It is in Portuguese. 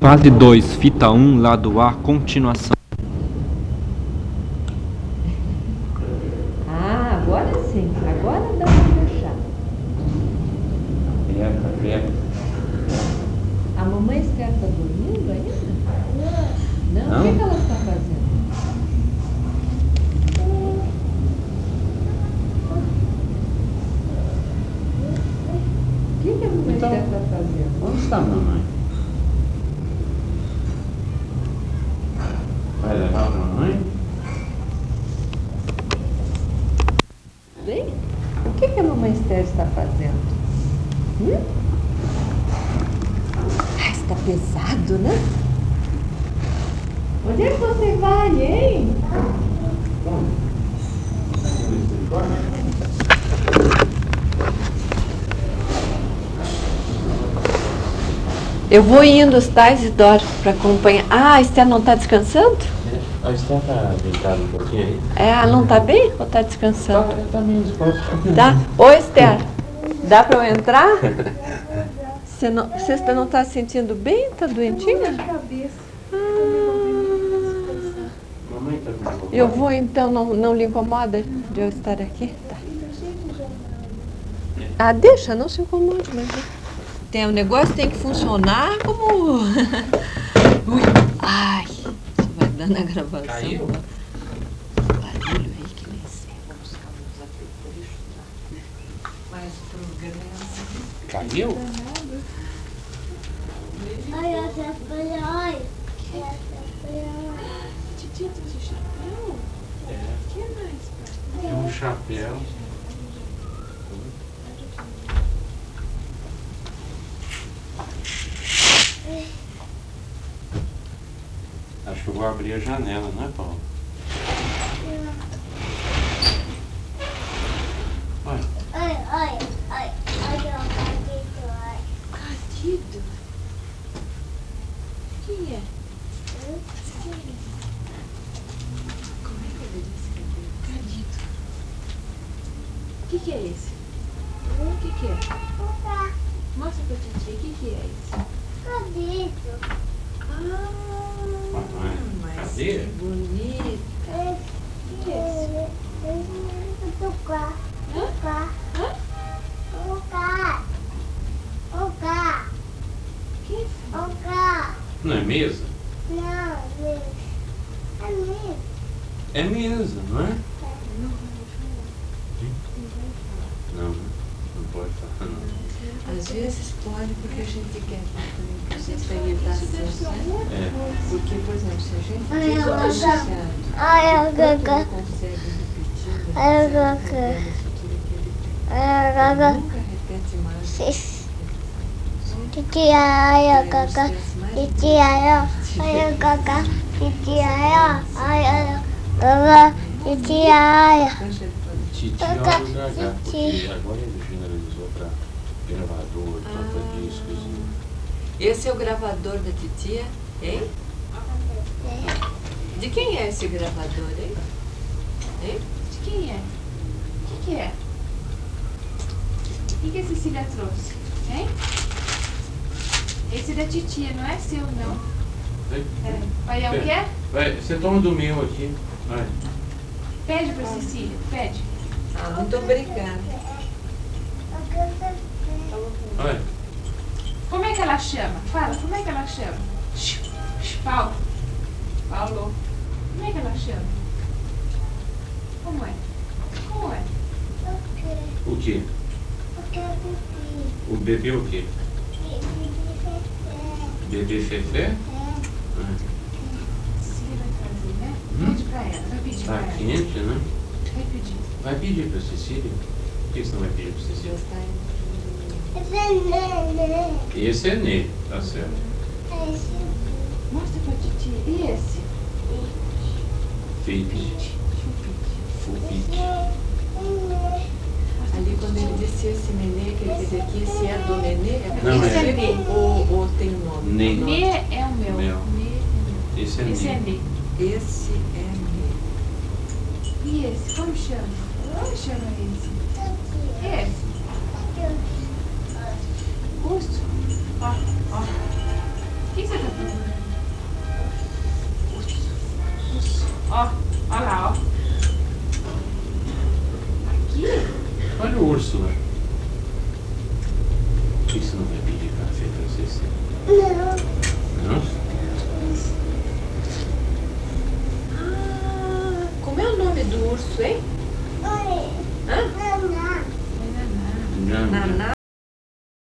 Fase 2, fita 1, lado A, continuação. Ah, agora sim. Agora dá pra fechar. Aperta. A mamãe Esther tá dormindo ainda? Não? O que ela está fazendo? O que a mamãe Esther está fazendo? Onde está a mamãe? Vai levar a mamãe? Bem, o que a mamãe Esther está fazendo? Ah, está pesado, né? Onde é que você vai, hein? Eu vou indo, tá, Isidoro, para acompanhar. Ah, a Esther não está descansando? A Esther está deitada um pouquinho aí. É, ela não está bem ou está descansando? Está meio disposta. Tá? Oi, Esther, dá para eu entrar? Você não está se sentindo bem? Está doentinha? Mamãe está com pouco. Eu vou então, não lhe incomoda de eu estar aqui? Tá. Ah, deixa, não se incomode, mas o negócio tem que funcionar como... Ui, ai, isso vai dar na gravação. Caiu? Barulho aí que nem sei. Mais programa. Caiu? Titia trouxe chapéu? O que mais? Tem um chapéu. Acho que eu vou abrir a janela, não é, Paulo? Olha. Cadido? Quem é? Como é que ele disse cabelo? Cadido. O que é esse? O que é? Mostra pra titia, o que é isso? Ah, mas Cadê? que bonita. O que é esse? Que? Não é mesa? É mesa, não é? Não, não pode falar, não. Às vezes pode porque a gente quer facilitação, né? É. Porque, por exemplo, se a gente diz o anunciado, não consegue repetir, nunca repete mais. Titia olha o Gagá, porque agora ele generalizou para gravador, toca-discos. Esse é o gravador da titia, hein? De quem é esse gravador, hein? Hein? De quem é? O que é? O que a Cecília trouxe? Hein? Esse é da titia, não é seu, não. Olha, o que é? Vai, você toma do meu aqui. Vai. Pede pra Cecília, pede. Ah, muito obrigada. Olha. Como é que ela chama? Fala, como é que ela chama? Paulo. Paulo. Como é que ela chama? Como é? Como é? O quê? O bebê o quê? Bebê Fefé? Cecília vai trazer, né? Pede pra ela, vai pedir pra Tá ela. quente, né? Vai pedir. Vai pedir pra Cecília? Por que você não vai pedir pra Cecília? Esse é Ney, tá certo. Mostra pra titia. E esse? Fit. Fupit. Ali quando ele disse esse nenê, que ele teve aqui, se é do nenê, é Não, esse é. é Ney. ou tem um nome? Ney. Nê é o meu. Meu. Nê. Esse é Esse é Ney. Nê. Esse é Ney. E esse? Como chama? Como chama esse? Esse? Custo? Ó. O que você tá fazendo? Era o urso, né? Isso não vai pedir café pra você ser? Não? Ah, como é o nome do urso, hein? Hã? Não. Naná.